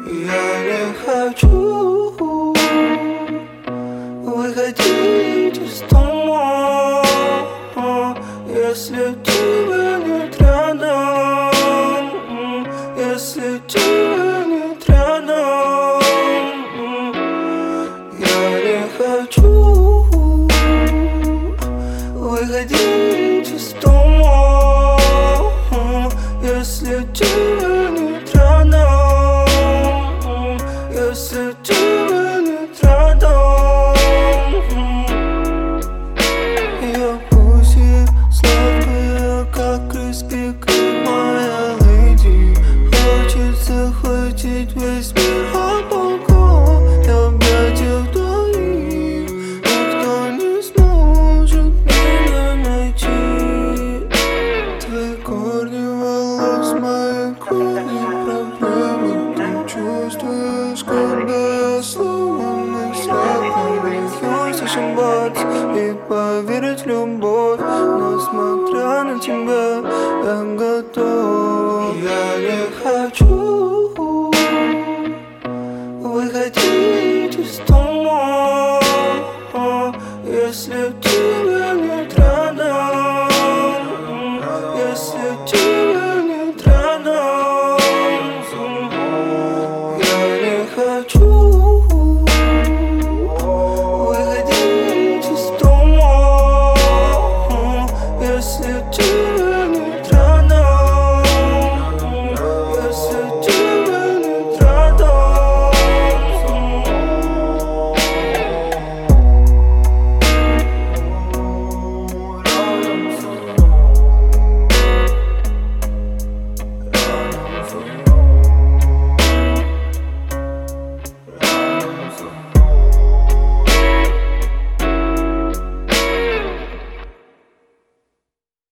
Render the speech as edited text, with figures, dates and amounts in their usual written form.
Я не хочу выходить из дома, если тебя нет рядом, если тебя нет рядом. Я не хочу выходить из дома, если тебя нет рядом, если тебя нет рядом. Я пусть и сладкая, как криспик, моя леди. Хочет захватить весь мир, а пока я объятия твоих, никто не сможет меня найти. Твои корни волос, мои корни